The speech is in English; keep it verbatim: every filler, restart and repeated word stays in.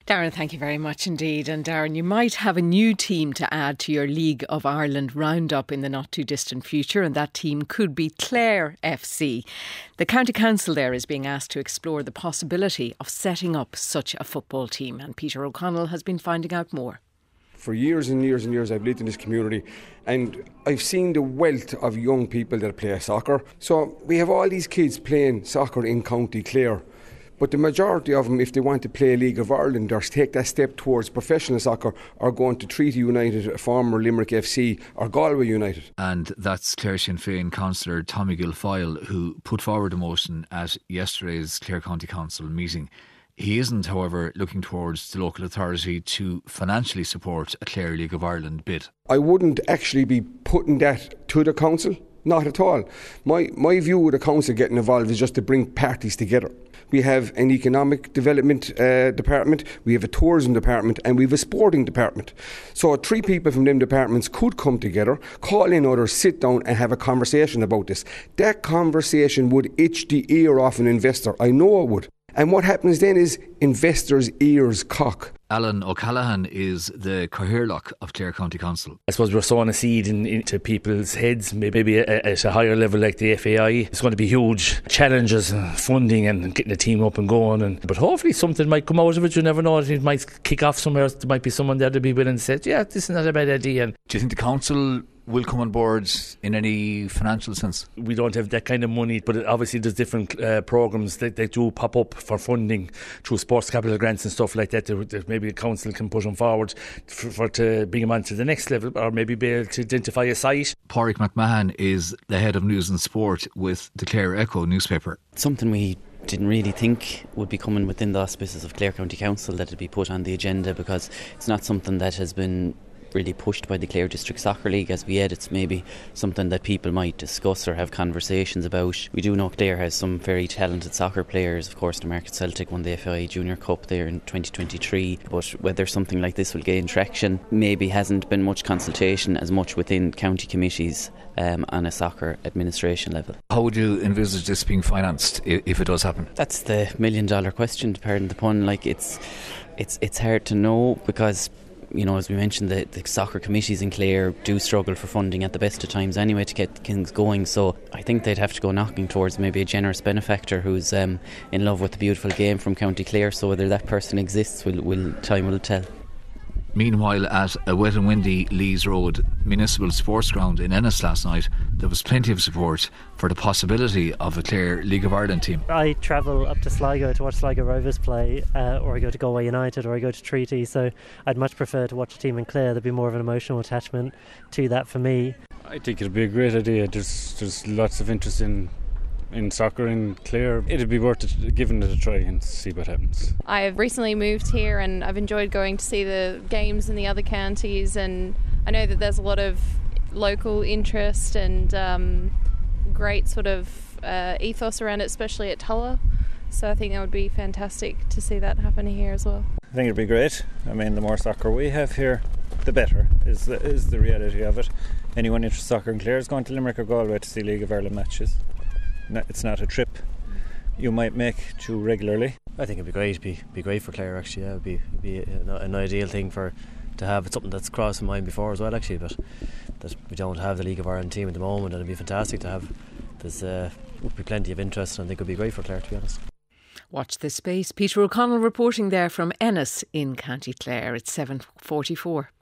Darren, thank you very much indeed. And Darren, you might have a new team to add to your League of Ireland roundup in the not too distant future, and that team could be Clare F C. The County Council there is being asked to explore the possibility of setting up such a football team, and Peter O'Connell has been finding out more. For years and years and years I've lived in this community, and I've seen the wealth of young people that play soccer. So we have all these kids playing soccer in County Clare, but the majority of them, if they want to play a League of Ireland or take that step towards professional soccer, are going to Treaty United, former Limerick F C or Galway United. And that's Clare Sinn Féin councillor Tommy Guilfoyle, who put forward a motion at yesterday's Clare County Council meeting. He isn't, however, looking towards the local authority to financially support a Clare League of Ireland bid. I wouldn't actually be putting that to the council, not at all. My my view of the council getting involved is just to bring parties together. We have an economic development uh, department, we have a tourism department, and we have a sporting department. So three people from them departments could come together, call in others, sit down and have a conversation about this. That conversation would itch the ear off an investor. I know it would. And what happens then is investors' ears cock. Alan O'Callaghan is the Cathaoirleach of Clare County Council. I suppose we're sowing a seed in, into people's heads, maybe at a higher level like the F A I. It's going to be huge challenges, funding and getting the team up and going. And, but hopefully something might come out of it. You never know. It might kick off somewhere. There might be someone there to be willing to say, yeah, this is not a bad idea. And do you think the council will come on board in any financial sense? We don't have that kind of money, but obviously there's different uh, programmes that they do pop up for funding through sports capital grants and stuff like that, that maybe the council can push them forward for, for to bring them on to the next level, or maybe be able to identify a site. Pádraig McMahon is the head of news and sport with the Clare Echo newspaper. Something we didn't really think would be coming within the auspices of Clare County Council, that it'd be put on the agenda, because it's not something that has been really pushed by the Clare District Soccer League as we yet. It's maybe something that people might discuss or have conversations about. We do know Clare has some very talented soccer players. Of course, the Market Celtic won the F A I Junior Cup there in twenty twenty-three, but whether something like this will gain traction, maybe hasn't been much consultation as much within county committees um, on a soccer administration level. How would you envisage this being financed if it does happen? That's the million dollar question, to pardon the pun. Like it's it's it's hard to know, because you know, as we mentioned, the, the soccer committees in Clare do struggle for funding at the best of times anyway to get things going. So I think they'd have to go knocking towards maybe a generous benefactor who's um, in love with the beautiful game from County Clare. So whether that person exists, will, will time will tell. Meanwhile, at a wet and windy Lees Road Municipal Sports Ground in Ennis last night, there was plenty of support for the possibility of a Clare League of Ireland team. I travel up to Sligo to watch Sligo Rovers play, uh, or I go to Galway United, or I go to Treaty, so I'd much prefer to watch a team in Clare. There'd be more of an emotional attachment to that for me. I think it'd be a great idea. There's, there's lots of interest in in soccer in Clare. It'd be worth it, giving it a try and see what happens. I've recently moved here and I've enjoyed going to see the games in the other counties, and I know that there's a lot of local interest and um, great sort of uh, ethos around it, especially at Tulla. So I think that would be fantastic to see that happen here as well. I think it'd be great. I mean, the more soccer we have here, the better, is the, is the reality of it. Anyone interested in soccer in Clare is going to Limerick or Galway to see League of Ireland matches. It's not a trip you might make too regularly. I think it'd be great. It'd be, be great for Clare, actually. Yeah, it'd be, it'd be an, an ideal thing for to have. It's something that's crossed my mind before as well, actually, but that we don't have the League of Ireland team at the moment, and it'd be fantastic to have. There's uh, would be plenty of interest, and I think it'd be great for Clare, to be honest. Watch this space. Peter O'Connell reporting there from Ennis in County Clare. It's seven forty-four.